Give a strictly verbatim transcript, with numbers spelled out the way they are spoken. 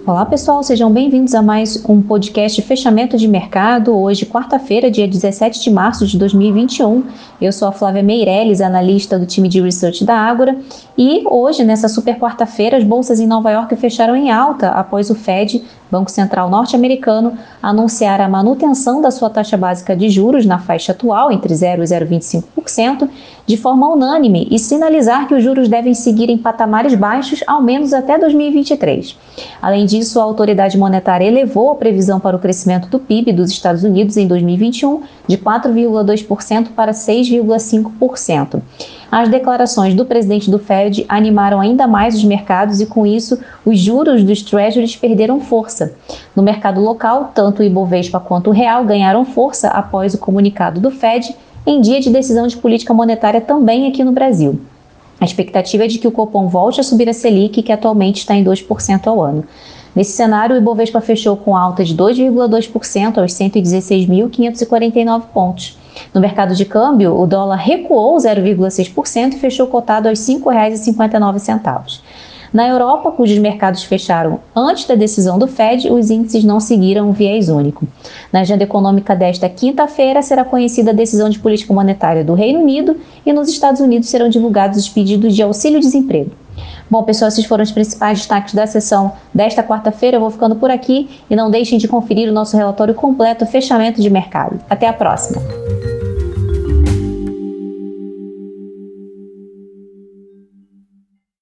Olá pessoal, sejam bem-vindos a mais um podcast Fechamento de Mercado, hoje quarta-feira, dia dezessete de março de dois mil e vinte e um. Eu sou a Flávia Meirelles, analista do time de Research da Ágora, e hoje, nessa super quarta-feira, as bolsas em Nova York fecharam em alta após o Fed, Banco Central norte-americano, anunciar a manutenção da sua taxa básica de juros na faixa atual, entre zero e zero vírgula vinte e cinco por cento, de forma unânime e sinalizar que os juros devem seguir em patamares baixos ao menos até dois mil e vinte e três. Além disso, a autoridade monetária elevou a previsão para o crescimento do P I B dos Estados Unidos em dois mil e vinte e um de quatro vírgula dois por cento para seis vírgula cinco por cento. As declarações do presidente do Fed animaram ainda mais os mercados e, com isso, os juros dos Treasuries perderam força. No mercado local, tanto o Ibovespa quanto o Real ganharam força após o comunicado do Fed, em dia de decisão de política monetária também aqui no Brasil. A expectativa é de que o Copom volte a subir a Selic, que atualmente está em dois por cento ao ano. Nesse cenário, o Ibovespa fechou com alta de dois vírgula dois por cento aos cento e dezesseis mil quinhentos e quarenta e nove pontos. No mercado de câmbio, o dólar recuou zero vírgula seis por cento e fechou cotado aos cinco reais e cinquenta e nove centavos. Na Europa, cujos mercados fecharam antes da decisão do Fed, os índices não seguiram o viés único. Na agenda econômica desta quinta-feira, será conhecida a decisão de política monetária do Reino Unido e nos Estados Unidos serão divulgados os pedidos de auxílio-desemprego. Bom, pessoal, esses foram os principais destaques da sessão desta quarta-feira. Eu vou ficando por aqui e não deixem de conferir o nosso relatório completo Fechamento de Mercado. Até a próxima!